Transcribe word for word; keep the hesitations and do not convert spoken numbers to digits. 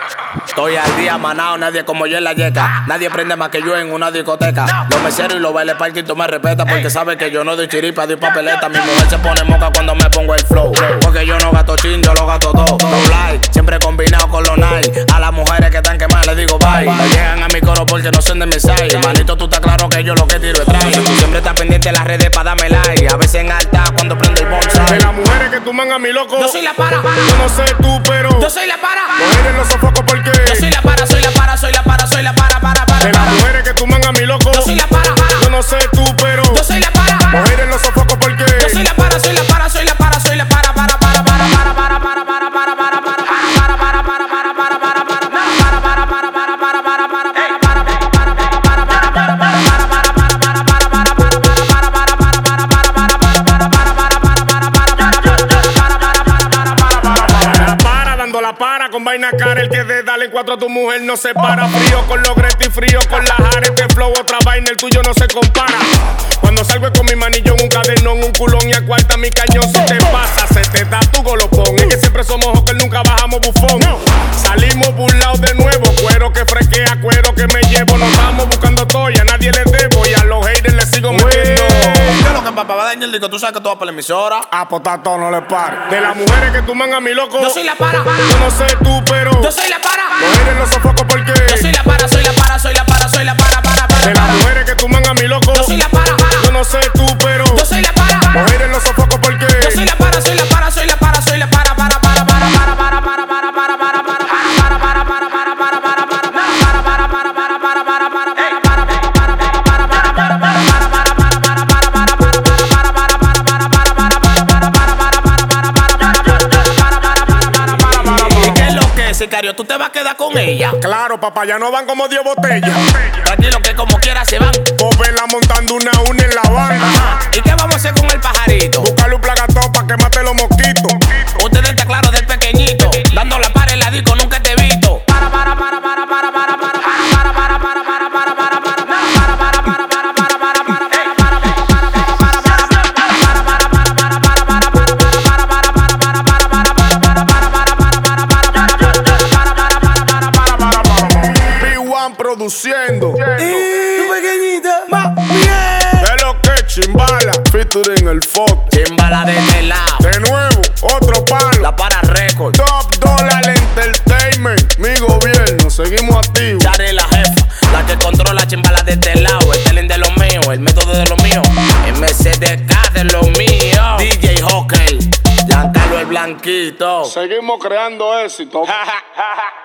Estoy al día manao, nadie como yo en la yeca. Nadie prende más que yo en una discoteca. Los meseros y los bailes parking tú me respetas, porque sabes que yo no doy chiripa, doy papeleta. Mi mujer se pone moca cuando me pongo el flow, porque yo no gasto chin, yo lo gasto todo. No like, siempre combinado con los night. A las mujeres que están quemadas les digo bye. No llegan a mi coro porque no son de mi side. Manito, tú estás claro que yo lo que tiro es try. Tú siempre estás pendiente en las redes para darme like. A veces en alta cuando prendo el bonsai. De las mujeres que tú mangas mi loco, yo soy la para. Yo no sé tú, pero yo soy la para. Mujeres no sofoco porque yo soy la para, soy la para, soy la para, soy la para, para, para. De las mujeres que tú mangas mi loco, yo soy la para. Yo no sé tú, pero yo soy la para. Mujeres no sofoco porque yo soy la para, soy la para, soy la para, soy la para, para, para, para, para, para, para, para, para, para, para. La para con vaina cara, el que de darle cuatro a tu mujer no se para. Frío con los Gretti, frío con las Ares. Este flow otra vaina, el tuyo no se compara. Cuando salgo con mi manillo, un cadenón, un culón y a cuarta mi cañón. Si te pasa, se te da tu golopón. Es que siempre somos hocker, nunca bajamos bufón. Salimos burlados de nuevo, cuero que fresquea, cuero que me llevo. Nos estamos buscando todo y a nadie le debo. Y a los haters les sigo metiendo. Yo lo que papá va a dañar el disco, tú sabes que tú vas por la emisora. Ah, pues está todo, no le pares. De las mujeres que tú mangas mi loco, yo soy la para. Yo no sé tú, pero yo soy la para. Mujeres no sofoco porque yo soy la para, soy la para, soy la para, soy la para, para, para. De las mujeres que tú mangas mi loco, yo soy la para. Yo no sé tú, pero yo soy la para. Mujeres no sofoco porque yo soy la para, soy la para, soy la para, soy la para, para, para, para, para, para, para, para, para, para, para. Sicario, ¿tú te vas a quedar con ella? Claro, papá, ya no van como diez botellas. Tranquilo que como quiera se van. Popela montando una a una en la van. Ajá. ¿Y qué vamos a hacer con el pajarito? Buscarle un plagatón pa' que mate los mosquitos. Ustedes está claro del pequeñito, dando la para en la disco, nunca te he visto. Para, para, para, para, para, para, para, para, para, para, para, para, para, para, para. Produciendo y tu pequeñita más bien. De lo que Chimbala, featuring el Fox. Chimbala de este lado. De nuevo, otro palo. La para récord. Top Dollar Entertainment. Mi gobierno, seguimos activos. Chari la jefa, la que controla Chimbala de este lado. El telling de lo mío, el método de lo mío. M C D K de lo mío. D J Hocker, Giancarlo el Blanquito. Seguimos creando éxito.